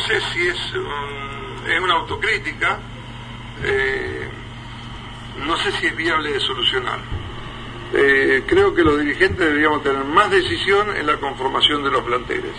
sé si es una autocrítica, no sé si es viable de solucionar. Creo que los dirigentes deberíamos tener más decisión en la conformación de los planteles.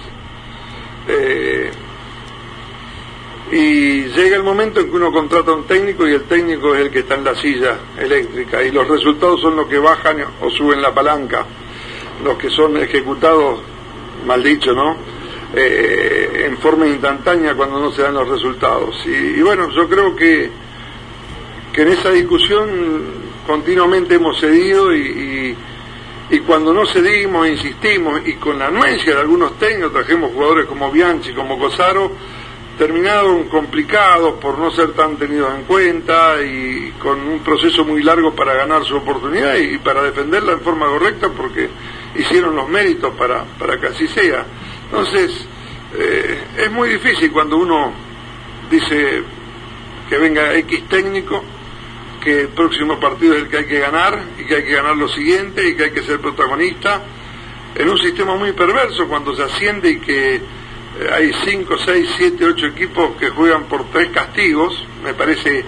Y llega el momento en que uno contrata a un técnico y el técnico es el que está en la silla eléctrica y los resultados son los que bajan o suben la palanca, los que son ejecutados, mal dicho, ¿no? En forma instantánea cuando no se dan los resultados. Y bueno, yo creo que en esa discusión continuamente hemos cedido y cuando no cedimos, insistimos, y con la anuencia de algunos técnicos, trajimos jugadores como Bianchi, como Cosaro, terminaron complicados por no ser tan tenidos en cuenta y con un proceso muy largo para ganar su oportunidad y para defenderla en forma correcta porque hicieron los méritos para que así sea. Entonces, es muy difícil cuando uno dice que venga X técnico, que el próximo partido es el que hay que ganar y que hay que ganar lo siguiente y que hay que ser protagonista en un sistema muy perverso cuando se asciende y que hay 5, 6, 7, 8 equipos que juegan por 3 castigos. Me parece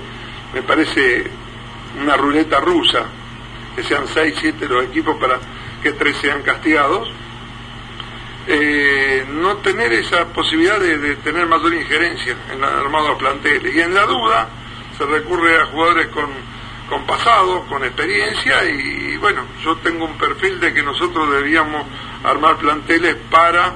una ruleta rusa que sean 6, 7 los equipos para que 3 sean castigados. No tener esa posibilidad de tener mayor injerencia en el armado de planteles, y en la duda se recurre a jugadores con pasado, con experiencia, y bueno, yo tengo un perfil de que nosotros deberíamos armar planteles para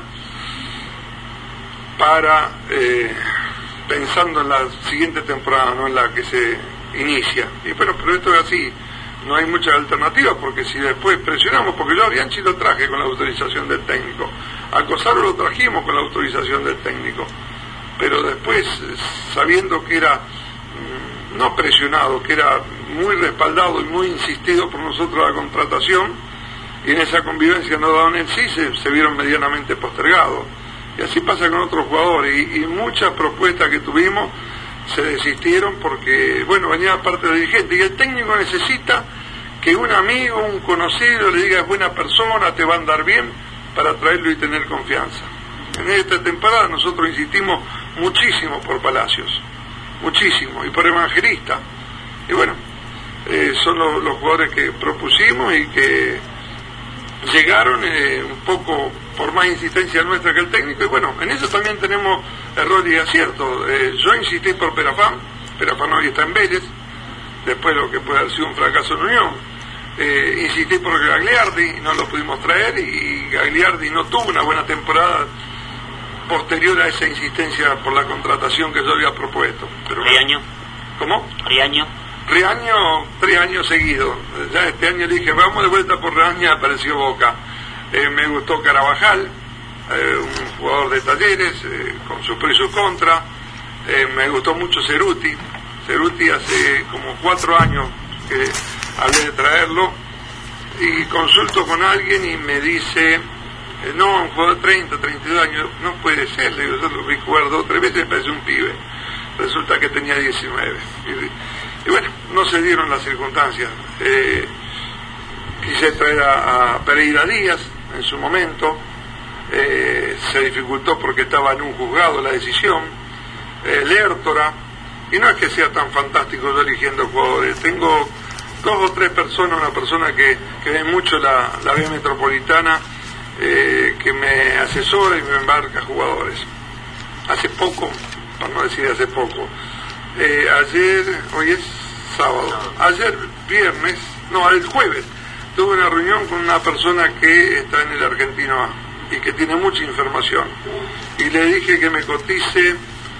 pensando en la siguiente temporada, no en la que se inicia. Y bueno, pero esto es así, no hay muchas alternativas, porque si después presionamos, porque yo a Bianchi lo traje con la autorización del técnico, a Cosaro lo trajimos con la autorización del técnico, pero después, sabiendo que era no presionado, que era muy respaldado y muy insistido por nosotros la contratación, y en esa convivencia no daban el sí, se vieron medianamente postergados. Y así pasa con otros jugadores, y muchas propuestas que tuvimos se desistieron porque, bueno, venía parte del dirigente, y el técnico necesita que un amigo, un conocido le diga es buena persona, te va a andar bien, para traerlo y tener confianza. En esta temporada nosotros insistimos muchísimo por Palacios, muchísimo, y por Evangelista, y bueno, son los jugadores que propusimos y que llegaron un poco por más insistencia nuestra que el técnico, y bueno, en eso también tenemos errores y aciertos. Yo insistí por Perafán hoy está en Vélez, después de lo que puede haber sido un fracaso en Unión. Insistí por Gagliardi, no lo pudimos traer, y Gagliardi no tuvo una buena temporada posterior a esa insistencia por la contratación que yo había propuesto. Pero, ¿Riaño? ¿Cómo? ¿Riaño? Riaño, 3 años seguidos. Ya este año dije, vamos de vuelta por Riaño, apareció Boca. Me gustó Carabajal, un jugador de Talleres, con sus pros y sus contras. Me gustó mucho Ceruti hace como 4 años que hablé de traerlo, y consulto con alguien y me dice, no, un jugador de 30, 32 años, no puede ser. Le digo, yo lo vi jugar 2 o 3 veces, me parece un pibe. Resulta que tenía 19. Y bueno, no se dieron las circunstancias. Quise traer a Pereira Díaz en su momento, se dificultó porque estaba en un juzgado la decisión. Lertora, y no es que sea tan fantástico yo eligiendo jugadores. Tengo 2 o 3 personas, una persona que ve mucho la vía metropolitana, que me asesora y me embarca jugadores. Hace poco, para no decir hace poco, ayer, hoy es sábado, ayer viernes, no, el jueves, tuve una reunión con una persona que está en el Argentino A y que tiene mucha información, y le dije que me cotice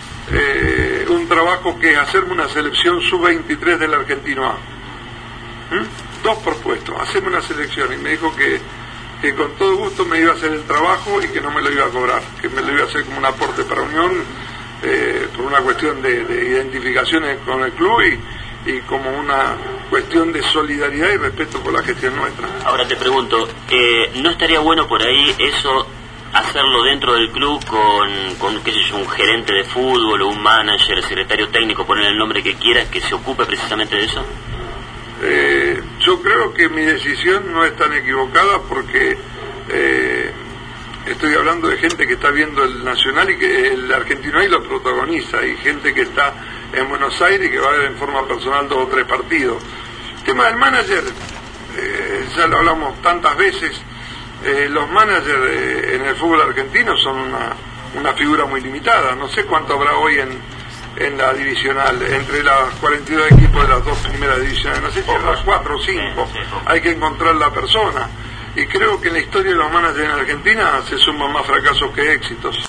un trabajo que es hacerme una selección sub-23 del Argentino A. 2 propuestos, hacerme una selección, y me dijo que con todo gusto me iba a hacer el trabajo y que no me lo iba a cobrar, que me lo iba a hacer como un aporte para Unión, por una cuestión de identificaciones con el club y como una cuestión de solidaridad y respeto por la gestión nuestra. Ahora te pregunto, ¿no estaría bueno por ahí eso, hacerlo dentro del club con qué sé yo, un gerente de fútbol o un manager, secretario técnico, poner el nombre que quieras, que se ocupe precisamente de eso? Yo creo que mi decisión no es tan equivocada porque estoy hablando de gente que está viendo el Nacional y que el argentino ahí lo protagoniza, y gente que está en Buenos Aires y que va a ver en forma personal 2 o 3 partidos. El tema del manager, ya lo hablamos tantas veces, los managers en el fútbol argentino son una figura muy limitada. No sé cuánto habrá hoy en la divisional, entre las 42 equipos de las 2 primeras divisiones, no sé si habrá 4 o 5, hay que encontrar la persona, y creo que en la historia de los managers en Argentina se suman más fracasos que éxitos.